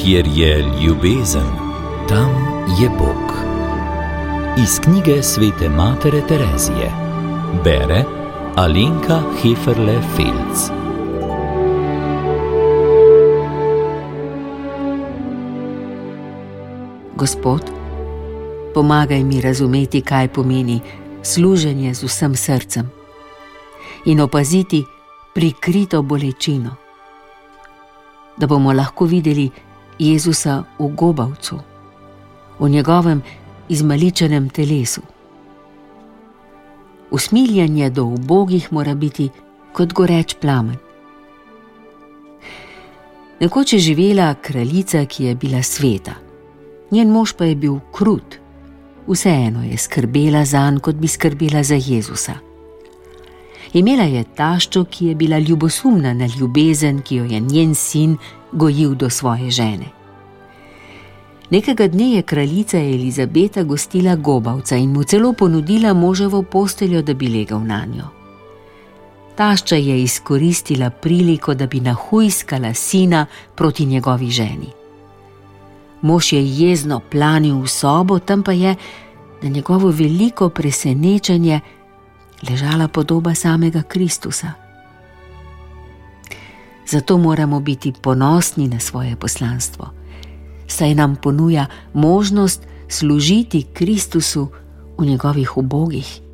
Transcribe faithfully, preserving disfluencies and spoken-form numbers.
Kjer je ljubezen, tam je Bog. Iz knjige svete matere Terezije. Bere Alenka Heferle-Felc. Gospod, pomagaj mi razumeti, kaj pomeni služenje z vsem srcem in opaziti prikrito bolečino, da bomo lahko videli Jezusa v gobavcu, v njegovem izmaličenem telesu. Usmiljenje do ubogih mora biti kot goreč plamen. Nekoč je živela kraljica, ki je bila sveta. Njen mož pa je bil krut. Vseeno je skrbela zanj, kot bi skrbela za Jezusa. Imela je taščo, ki je bila ljubosumna na ljubezen, ki jo je njen sin gojil do svoje žene. Nekega dne je kraljica Elizabeta gostila gobavca in mu celo ponudila moževo posteljo, da bi legel nanjo. Tašča je izkoristila priliko, da bi nahujskala sina proti njegovi ženi. Mož je jezno planil v sobo, tam pa je, na njegovo veliko presenečenje, ležala podoba samega Kristusa. Zato moramo biti ponosni na svoje poslanstvo, saj nam ponuja možnost služiti Kristusu v njegovih ubogih